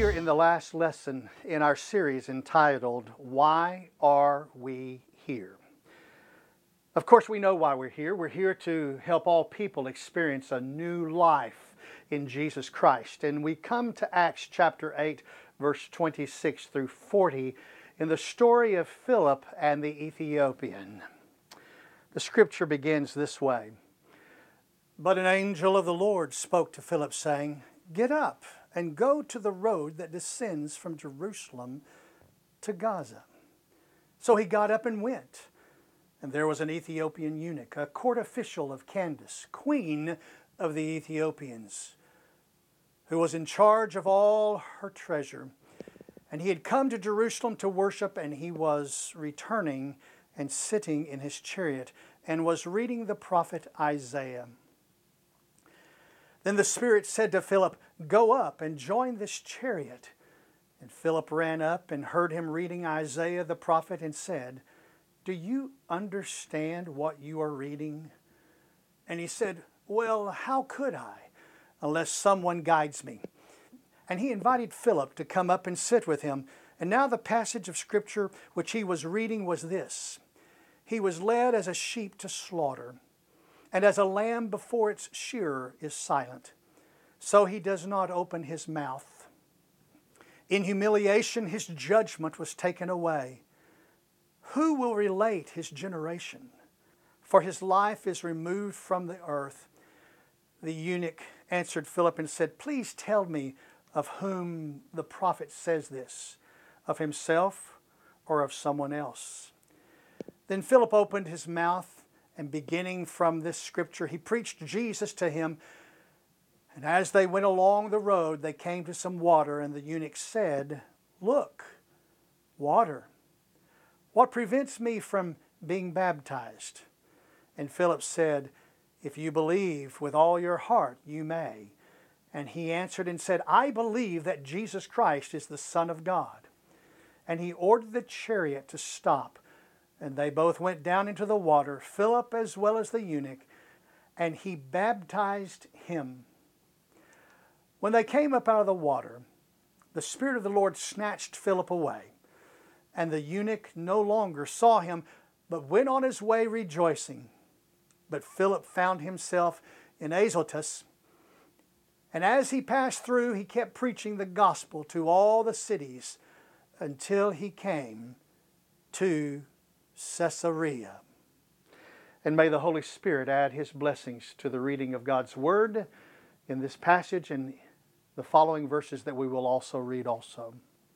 here in the last lesson in our series entitled, Why Are We Here? Of course, we know why we're here. We're here to help all people experience a new life in Jesus Christ. And we come to Acts chapter 8, verse 26 through 40 in the story of Philip and the Ethiopian. The scripture begins this way. But an angel of the Lord spoke to Philip, saying, Get up and go to the road that descends from Jerusalem to Gaza. So he got up and went. And there was an Ethiopian eunuch, a court official of Candace, queen of the Ethiopians, who was in charge of all her treasure. And he had come to Jerusalem to worship, and he was returning and sitting in his chariot, and was reading the prophet Isaiah. Then the Spirit said to Philip, Go up and join this chariot. And Philip ran up and heard him reading Isaiah the prophet and said, Do you understand what you are reading? And he said, Well, how could I, unless someone guides me? And he invited Philip to come up and sit with him. And now the passage of Scripture which he was reading was this. He was led as a sheep to slaughter, and as a lamb before its shearer is silent, so he does not open his mouth. In humiliation his judgment was taken away. Who will relate his generation? For his life is removed from the earth. The eunuch answered Philip and said, Please tell me of whom the prophet says this, of himself or of someone else. Then Philip opened his mouth, and beginning from this scripture, he preached Jesus to him. And as they went along the road, they came to some water, and the eunuch said, Look, water. What prevents me from being baptized? And Philip said, If you believe with all your heart, you may. And he answered and said, I believe that Jesus Christ is the Son of God. And he ordered the chariot to stop. And they both went down into the water, Philip as well as the eunuch, and he baptized him. When they came up out of the water, the Spirit of the Lord snatched Philip away, and the eunuch no longer saw him, but went on his way rejoicing. But Philip found himself in Azotus, and as he passed through, he kept preaching the gospel to all the cities until he came to Caesarea. And may the Holy Spirit add His blessings to the reading of God's Word in this passage and the following verses that we will also read also.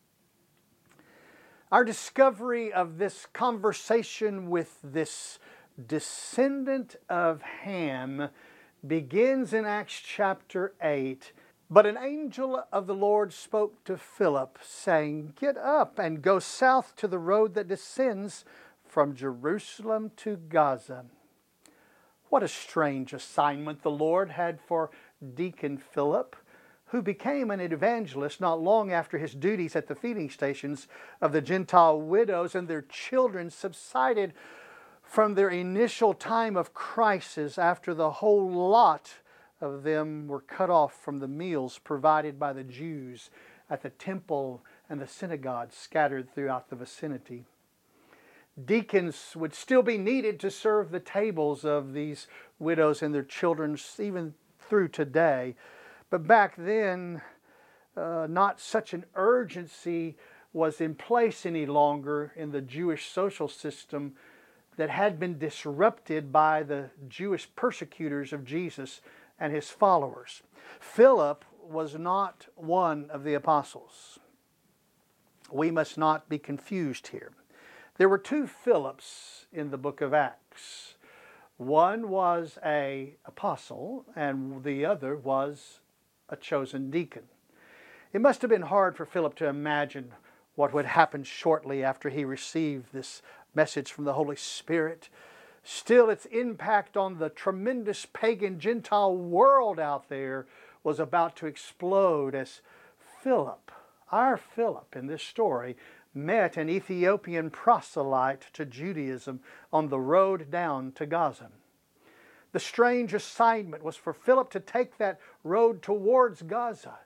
Our discovery of this conversation with this descendant of Ham begins in Acts chapter 8. But an angel of the Lord spoke to Philip, saying, Get up and go south to the road that descends from Jerusalem to Gaza. What a strange assignment the Lord had for Deacon Philip, who became an evangelist not long after his duties at the feeding stations of the Gentile widows and their children subsided from their initial time of crisis after the whole lot of them were cut off from the meals provided by the Jews at the temple and the synagogue scattered throughout the vicinity. Deacons would still be needed to serve the tables of these widows and their children even through today. But back then, not such an urgency was in place any longer in the Jewish social system that had been disrupted by the Jewish persecutors of Jesus and his followers. Philip was not one of the apostles. We must not be confused here. There were two Philips in the book of Acts. One was an apostle and the other was a chosen deacon. It must have been hard for Philip to imagine what would happen shortly after he received this message from the Holy Spirit. Still, its impact on the tremendous pagan Gentile world out there was about to explode as Philip, our Philip in this story, met an Ethiopian proselyte to Judaism on the road down to Gaza. The strange assignment was for Philip to take that road towards Gaza.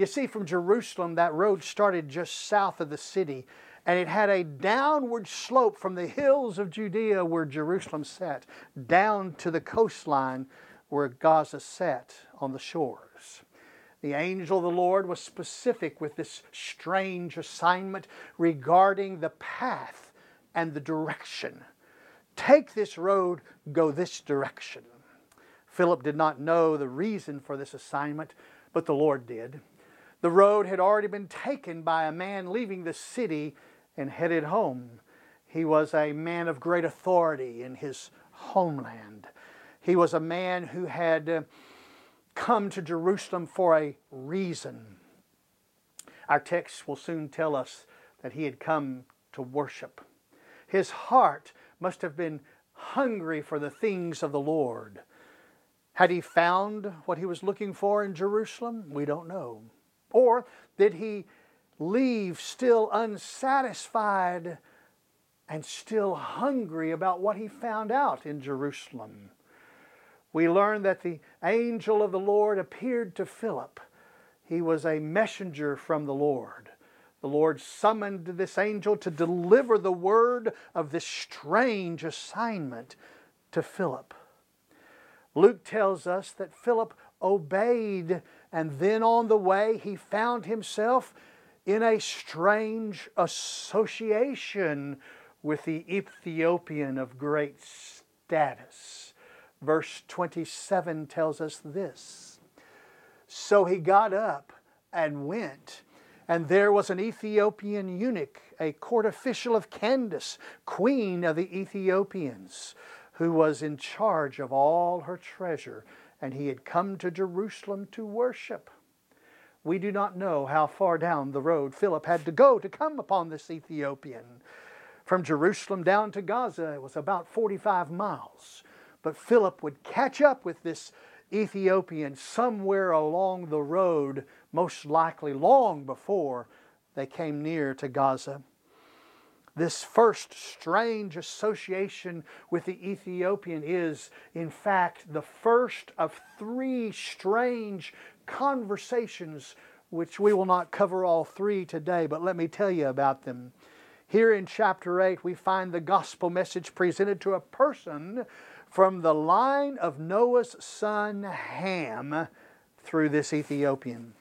You see, from Jerusalem, that road started just south of the city, and it had a downward slope from the hills of Judea where Jerusalem sat, down to the coastline where Gaza sat on the shores. The angel of the Lord was specific with this strange assignment regarding the path and the direction. Take this road, go this direction. Philip did not know the reason for this assignment, but the Lord did. The road had already been taken by a man leaving the city and headed home. He was a man of great authority in his homeland. He was a man who had come to Jerusalem for a reason. Our text will soon tell us that he had come to worship. His heart must have been hungry for the things of the Lord. Had he found what he was looking for in Jerusalem? We don't know. Or did he leave still unsatisfied and still hungry about what he found out in Jerusalem? We learn that the angel of the Lord appeared to Philip. He was a messenger from the Lord. The Lord summoned this angel to deliver the word of this strange assignment to Philip. Luke tells us that Philip obeyed, and then on the way he found himself in a strange association with the Ethiopian of great status. Verse 27 tells us this. So he got up and went, and there was an Ethiopian eunuch, a court official of Candace, queen of the Ethiopians, who was in charge of all her treasure, and he had come to Jerusalem to worship. We do not know how far down the road Philip had to go to come upon this Ethiopian. From Jerusalem down to Gaza, it was about 45 miles. But Philip would catch up with this Ethiopian somewhere along the road, most likely long before they came near to Gaza. This first strange association with the Ethiopian is, in fact, the first of 3 strange conversations, which we will not cover all 3 today, but let me tell you about them. Here in chapter 8, we find the gospel message presented to a person from the line of Noah's son Ham through this Ethiopian.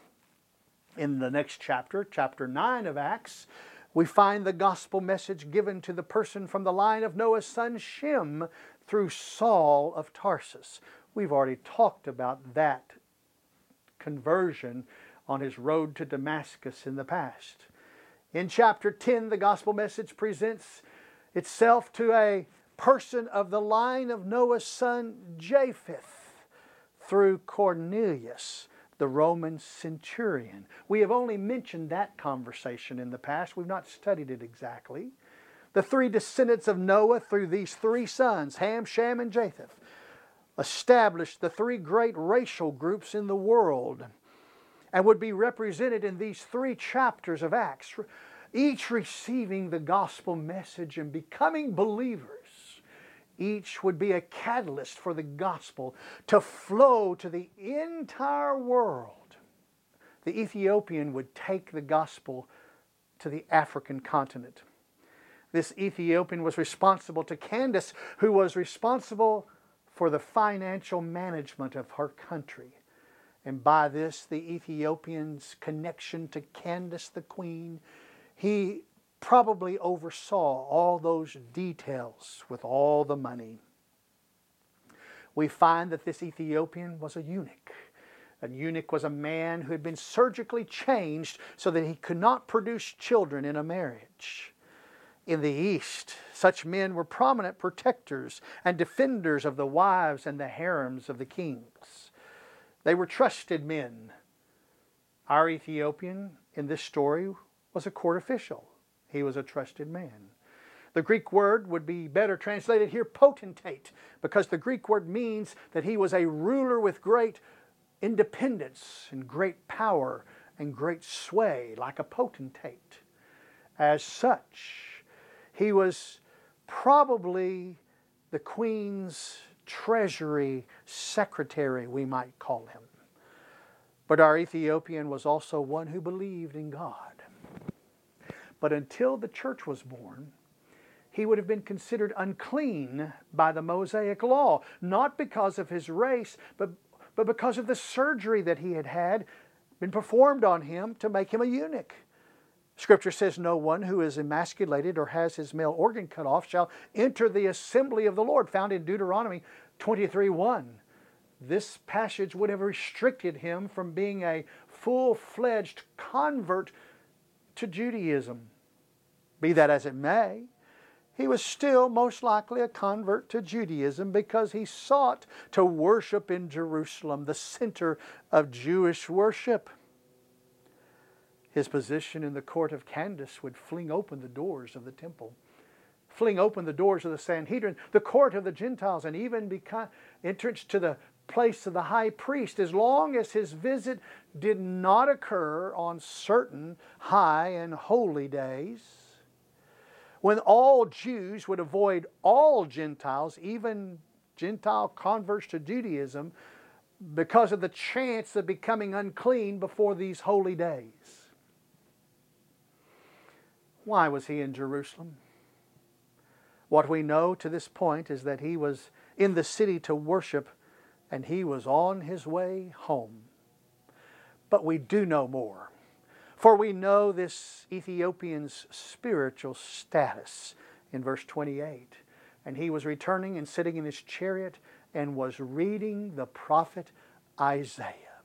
In the next chapter, chapter 9 of Acts, we find the gospel message given to the person from the line of Noah's son Shem through Saul of Tarsus. We've already talked about that conversion on his road to Damascus in the past. In chapter 10, the gospel message presents itself to a person of the line of Noah's son Japheth through Cornelius, the Roman centurion. We have only mentioned that conversation in the past. We've not studied it exactly. The 3 descendants of Noah through these 3 sons, Ham, Shem, and Japheth, established the 3 great racial groups in the world and would be represented in these 3 chapters of Acts, each receiving the gospel message and becoming believers. Each would be a catalyst for the gospel to flow to the entire world. The Ethiopian would take the gospel to the African continent. This Ethiopian was responsible to Candace, who was responsible for the financial management of her country. And by this, the Ethiopian's connection to Candace the queen, he probably oversaw all those details with all the money. We find that this Ethiopian was a eunuch. A eunuch was a man who had been surgically changed so that he could not produce children in a marriage. In the East, such men were prominent protectors and defenders of the wives and the harems of the kings. They were trusted men. Our Ethiopian in this story was a court official. He was a trusted man. The Greek word would be better translated here potentate, because the Greek word means that he was a ruler with great independence and great power and great sway, like a potentate. As such, he was probably the queen's treasury secretary, we might call him. But our Ethiopian was also one who believed in God. But until the church was born, he would have been considered unclean by the Mosaic law, not because of his race, but because of the surgery that he had been performed on him to make him a eunuch. Scripture says, no one who is emasculated or has his male organ cut off shall enter the assembly of the Lord, found in Deuteronomy 23:1. This passage would have restricted him from being a full-fledged convert to Judaism. Be that as it may, he was still most likely a convert to Judaism because he sought to worship in Jerusalem, the center of Jewish worship. His position in the court of Candace would fling open the doors of the temple, fling open the doors of the Sanhedrin, the court of the Gentiles, and even become entrance to the place of the high priest, as long as his visit did not occur on certain high and holy days, when all Jews would avoid all Gentiles, even Gentile converts to Judaism, because of the chance of becoming unclean before these holy days. Why was he in Jerusalem? What we know to this point is that he was in the city to worship, and he was on his way home. But we do know more, for we know this Ethiopian's spiritual status in verse 28. And he was returning and sitting in his chariot and was reading the prophet Isaiah.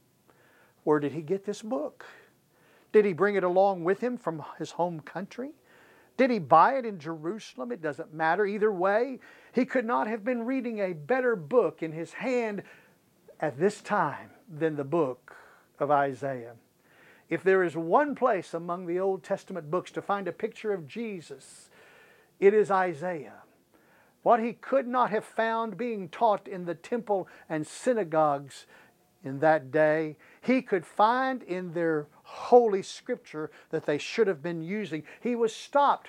Where did he get this book? Did he bring it along with him from his home country? Did he buy it in Jerusalem? It doesn't matter. Either way, he could not have been reading a better book in his hand at this time than the book of Isaiah. If there is one place among the Old Testament books to find a picture of Jesus, it is Isaiah. What he could not have found being taught in the temple and synagogues in that day, he could find in their holy scripture that they should have been using. He was stopped.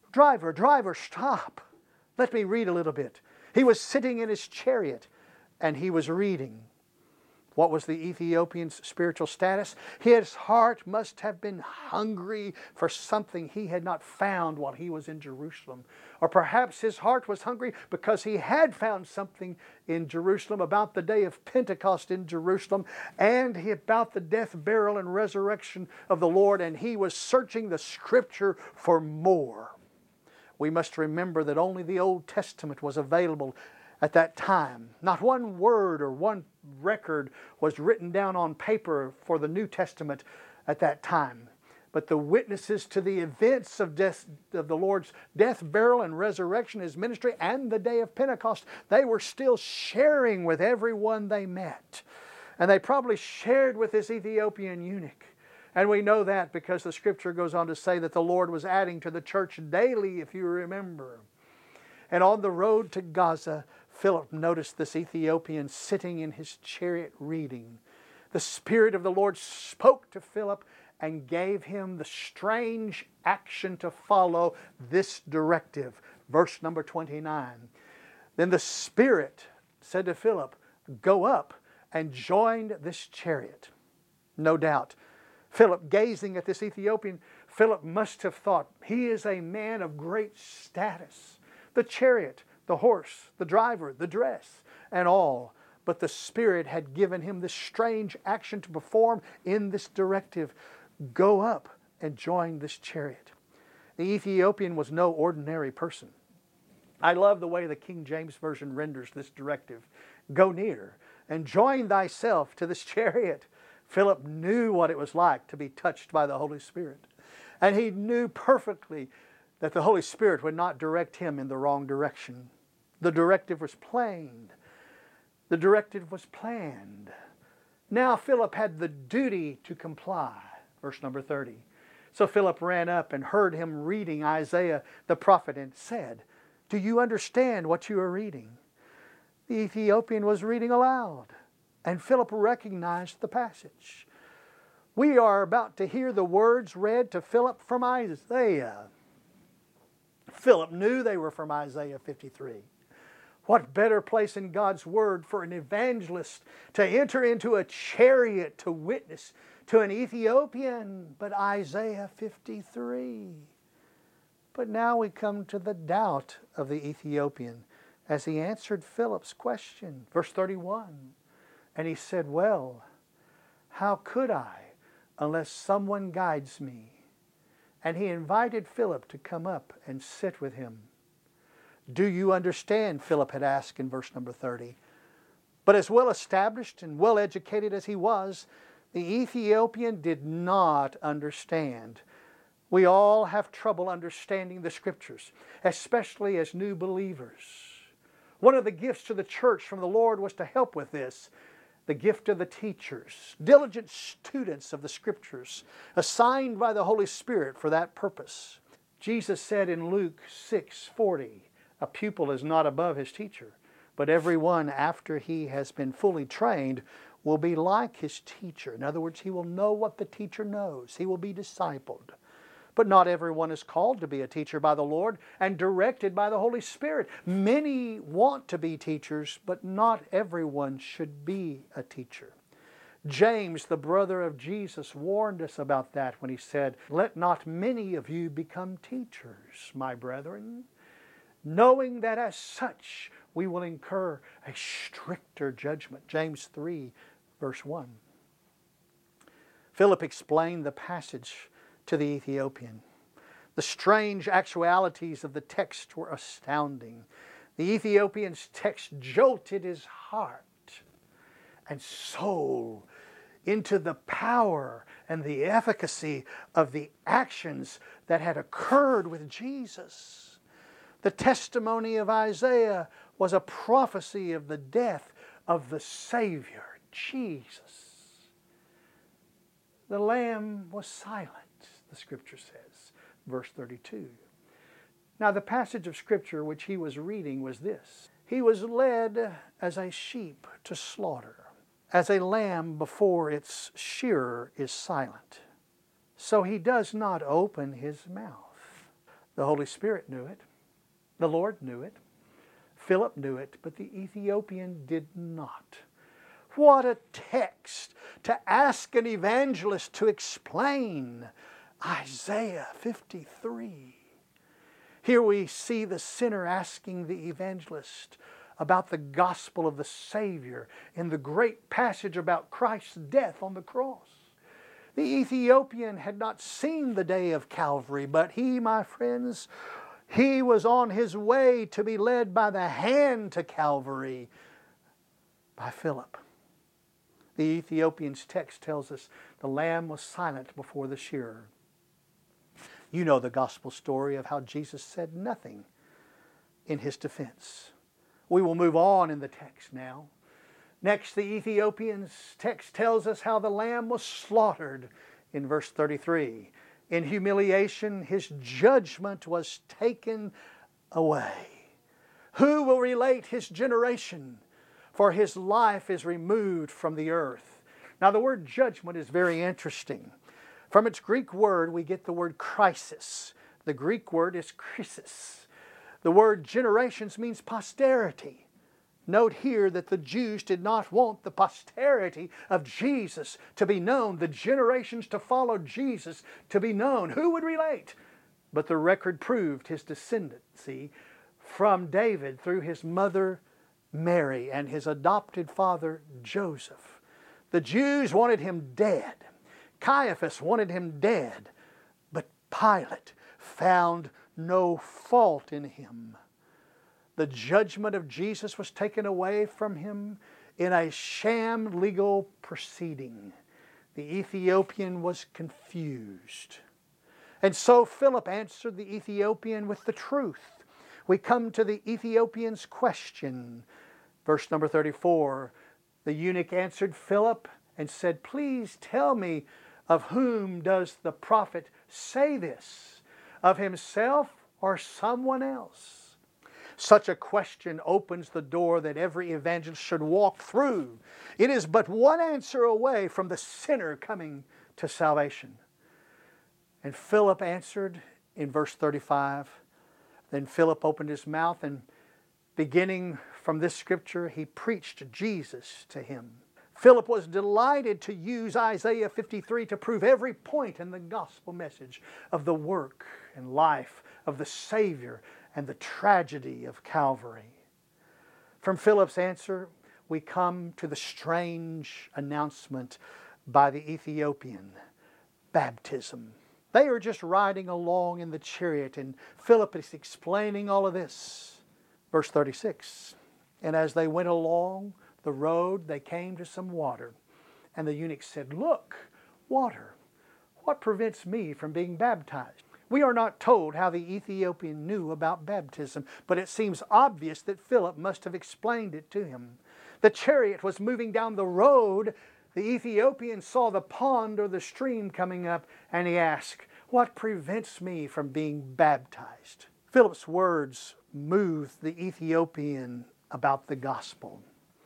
Driver, stop. Let me read a little bit. He was sitting in his chariot and he was reading. What was the Ethiopian's spiritual status? His heart must have been hungry for something he had not found while he was in Jerusalem. Or perhaps his heart was hungry because he had found something in Jerusalem about the day of Pentecost in Jerusalem and about the death, burial, and resurrection of the Lord, and he was searching the Scripture for more. We must remember that only the Old Testament was available at that time. Not one word or one record was written down on paper for the New Testament at that time. But the witnesses to the events of the Lord's death, burial, and resurrection, His ministry, and the day of Pentecost, they were still sharing with everyone they met. And they probably shared with this Ethiopian eunuch. And we know that because the Scripture goes on to say that the Lord was adding to the church daily, if you remember. And on the road to Gaza, Philip noticed this Ethiopian sitting in his chariot reading. The Spirit of the Lord spoke to Philip and gave him the strange action to follow this directive. Verse number 29. Then the Spirit said to Philip, "Go up and join this chariot." No doubt, Philip, gazing at this Ethiopian, Philip must have thought, he is a man of great status. The chariot, the horse, the driver, the dress, and all. But the Spirit had given him this strange action to perform in this directive. Go up and join this chariot. The Ethiopian was no ordinary person. I love the way the King James Version renders this directive. Go near and join thyself to this chariot. Philip knew what it was like to be touched by the Holy Spirit. And he knew perfectly that the Holy Spirit would not direct him in the wrong direction. The directive was plain. The directive was planned. Now Philip had the duty to comply. Verse number 30. So Philip ran up and heard him reading Isaiah the prophet and said, "Do you understand what you are reading?" The Ethiopian was reading aloud, and Philip recognized the passage. We are about to hear the words read to Philip from Isaiah. Philip knew they were from Isaiah 53. What better place in God's Word for an evangelist to enter into a chariot to witness to an Ethiopian but Isaiah 53? But now we come to the doubt of the Ethiopian as he answered Philip's question. Verse 31, and he said, well, how could I unless someone guides me? And he invited Philip to come up and sit with him. Do you understand? Philip had asked in verse number 30. But as well established and well educated as he was, the Ethiopian did not understand. We all have trouble understanding the Scriptures, especially as new believers. One of the gifts to the church from the Lord was to help with this. The gift of the teachers, diligent students of the Scriptures, assigned by the Holy Spirit for that purpose. Jesus said in Luke 6:40, a pupil is not above his teacher, but everyone after he has been fully trained will be like his teacher. In other words, he will know what the teacher knows. He will be discipled. But not everyone is called to be a teacher by the Lord and directed by the Holy Spirit. Many want to be teachers, but not everyone should be a teacher. James, the brother of Jesus, warned us about that when he said, let not many of you become teachers, my brethren, knowing that as such we will incur a stricter judgment. James 3, verse 1. Philip explained the passage to the Ethiopian. The strange actualities of the text were astounding. The Ethiopian's text jolted his heart and soul into the power and the efficacy of the actions that had occurred with Jesus. The testimony of Isaiah was a prophecy of the death of the Savior, Jesus. The Lamb was silent, the Scripture says, verse 32. Now the passage of Scripture which he was reading was this. He was led as a sheep to slaughter, as a lamb before its shearer is silent. So he does not open his mouth. The Holy Spirit knew it. The Lord knew it. Philip knew it, but the Ethiopian did not. What a text to ask an evangelist to explain Isaiah 53. Here we see the sinner asking the evangelist about the gospel of the Savior in the great passage about Christ's death on the cross. The Ethiopian had not seen the day of Calvary, but he, my friends, he was on his way to be led by the hand to Calvary by Philip. The Ethiopian's text tells us the lamb was silent before the shearer. You know the gospel story of how Jesus said nothing in his defense. We will move on in the text now. Next, the Ethiopian's text tells us how the lamb was slaughtered in verse 33. In humiliation, his judgment was taken away. Who will relate his generation? For his life is removed from the earth. Now the word judgment is very interesting. From its Greek word, we get the word crisis. The Greek word is krisis. The word generations means posterity. Note here that the Jews did not want the posterity of Jesus to be known, the generations to follow Jesus to be known. Who would relate? But the record proved his descendancy from David through his mother Mary and his adopted father Joseph. The Jews wanted him dead. Caiaphas wanted him dead, but Pilate found no fault in him. The judgment of Jesus was taken away from him in a sham legal proceeding. The Ethiopian was confused. And so Philip answered the Ethiopian with the truth. We come to the Ethiopian's question. Verse number 34, the eunuch answered Philip and said, please tell me, of whom does the prophet say this? Of himself or someone else? Such a question opens the door that every evangelist should walk through. It is but one answer away from the sinner coming to salvation. And Philip answered in verse 35. Then Philip opened his mouth and beginning from this scripture, he preached Jesus to him. Philip was delighted to use Isaiah 53 to prove every point in the gospel message of the work and life of the Savior and the tragedy of Calvary. From Philip's answer, we come to the strange announcement by the Ethiopian: baptism. They are just riding along in the chariot, and Philip is explaining all of this. Verse 36, and as they went along the road, they came to some water. And the eunuch said, "Look, water. What prevents me from being baptized?" We are not told how the Ethiopian knew about baptism, but it seems obvious that Philip must have explained it to him. The chariot was moving down the road. The Ethiopian saw the pond or the stream coming up, and he asked, "What prevents me from being baptized?" Philip's words moved the Ethiopian about the gospel.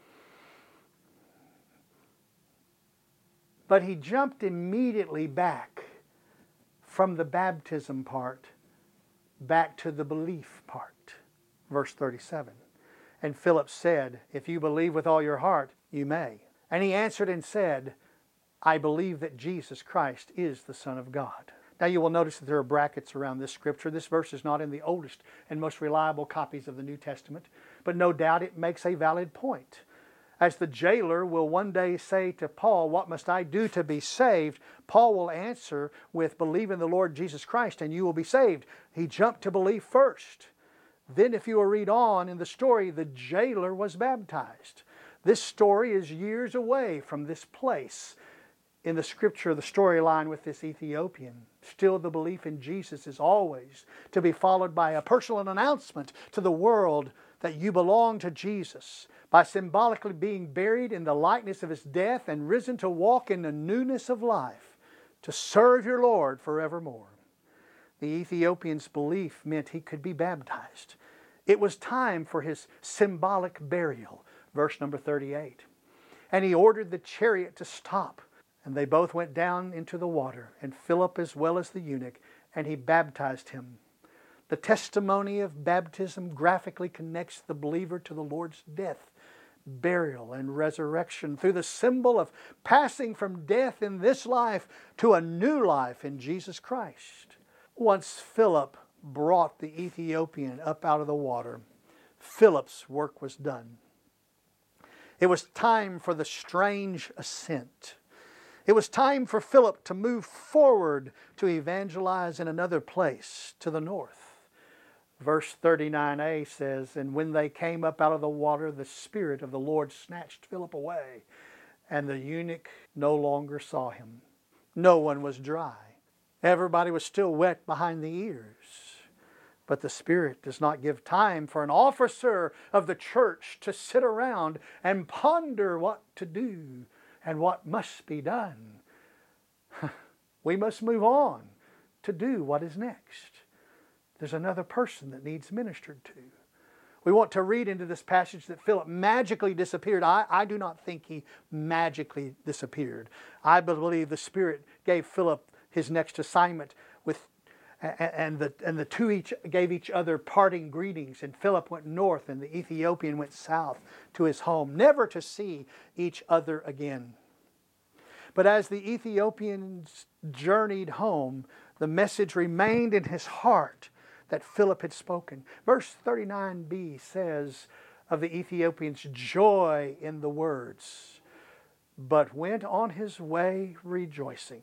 But he jumped immediately back from the baptism part back to the belief part. Verse 37. And Philip said, "If you believe with all your heart, you may." And he answered and said, "I believe that Jesus Christ is the Son of God." Now you will notice that there are brackets around this scripture. This verse is not in the oldest and most reliable copies of the New Testament, but no doubt it makes a valid point. As the jailer will one day say to Paul, "What must I do to be saved?" Paul will answer with, "Believe in the Lord Jesus Christ and you will be saved." He jumped to belief first. Then if you will read on in the story, the jailer was baptized. This story is years away from this place in the scripture, the storyline with this Ethiopian. Still, the belief in Jesus is always to be followed by a personal announcement to the world that you belong to Jesus, by symbolically being buried in the likeness of His death and risen to walk in the newness of life, to serve your Lord forevermore. The Ethiopian's belief meant he could be baptized. It was time for his symbolic burial. Verse number 38. And he ordered the chariot to stop, and they both went down into the water, and Philip as well as the eunuch, and he baptized him. The testimony of baptism graphically connects the believer to the Lord's death, burial, and resurrection through the symbol of passing from death in this life to a new life in Jesus Christ. Once Philip brought the Ethiopian up out of the water, Philip's work was done. It was time for the strange ascent. It was time for Philip to move forward to evangelize in another place to the north. Verse 39a says, and when they came up out of the water, the Spirit of the Lord snatched Philip away, and the eunuch no longer saw him. No one was dry. Everybody was still wet behind the ears. But the Spirit does not give time for an officer of the church to sit around and ponder what to do and what must be done. We must move on to do what is next. There's another person that needs ministered to. We want to read into this passage that Philip magically disappeared. I do not think he magically disappeared. I believe the Spirit gave Philip his next assignment and the two each gave each other parting greetings, and Philip went north and the Ethiopian went south to his home, never to see each other again. But as the Ethiopians journeyed home, the message remained in his heart that Philip had spoken. Verse 39b says of the Ethiopian's joy in the words, but went on his way rejoicing.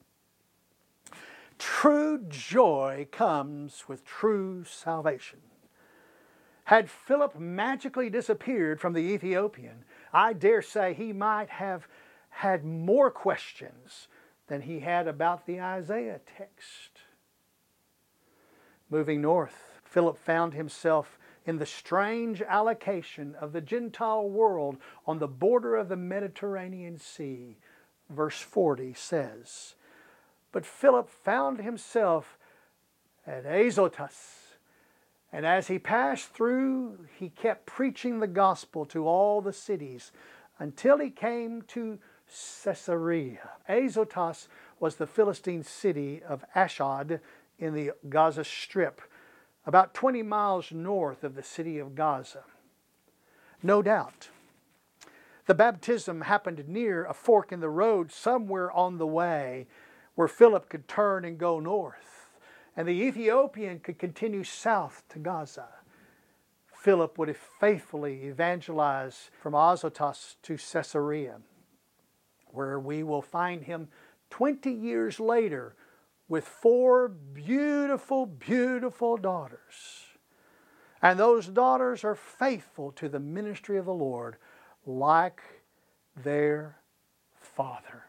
True joy comes with true salvation. Had Philip magically disappeared from the Ethiopian, I dare say he might have had more questions than he had about the Isaiah text. Moving north, Philip found himself in the strange allocation of the Gentile world on the border of the Mediterranean Sea. Verse 40 says, but Philip found himself at Azotus, and as he passed through, he kept preaching the gospel to all the cities until he came to Caesarea. Azotus was the Philistine city of Ashdod in the Gaza Strip, about 20 miles north of the city of Gaza. No doubt. The baptism happened near a fork in the road somewhere on the way where Philip could turn and go north, and the Ethiopian could continue south to Gaza. Philip would have faithfully evangelized from Azotus to Caesarea, where we will find him 20 years later with 4 beautiful, beautiful daughters. And those daughters are faithful to the ministry of the Lord like their father.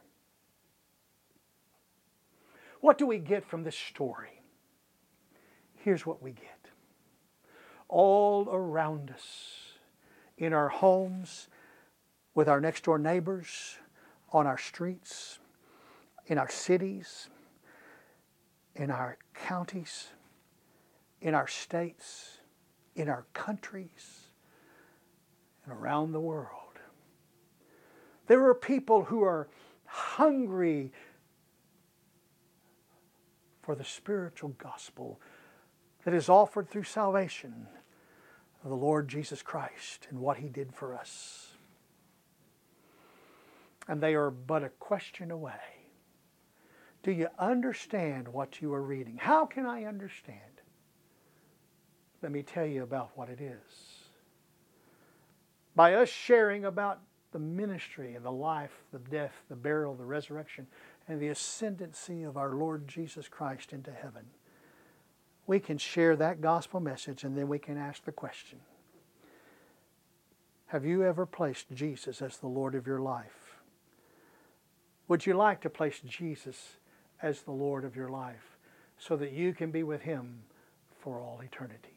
What do we get from this story? Here's what we get. All around us, in our homes, with our next door neighbors, on our streets, in our cities, in our counties, in our states, in our countries, and around the world. There are people who are hungry for the spiritual gospel that is offered through salvation of the Lord Jesus Christ and what He did for us. And they are but a question away. Do you understand what you are reading? How can I understand? Let me tell you about what it is. By us sharing about the ministry and the life, the death, the burial, the resurrection, and the ascendancy of our Lord Jesus Christ into heaven, we can share that gospel message, and then we can ask the question, have you ever placed Jesus as the Lord of your life? Would you like to place Jesus as the Lord of your life so that you can be with Him for all eternity?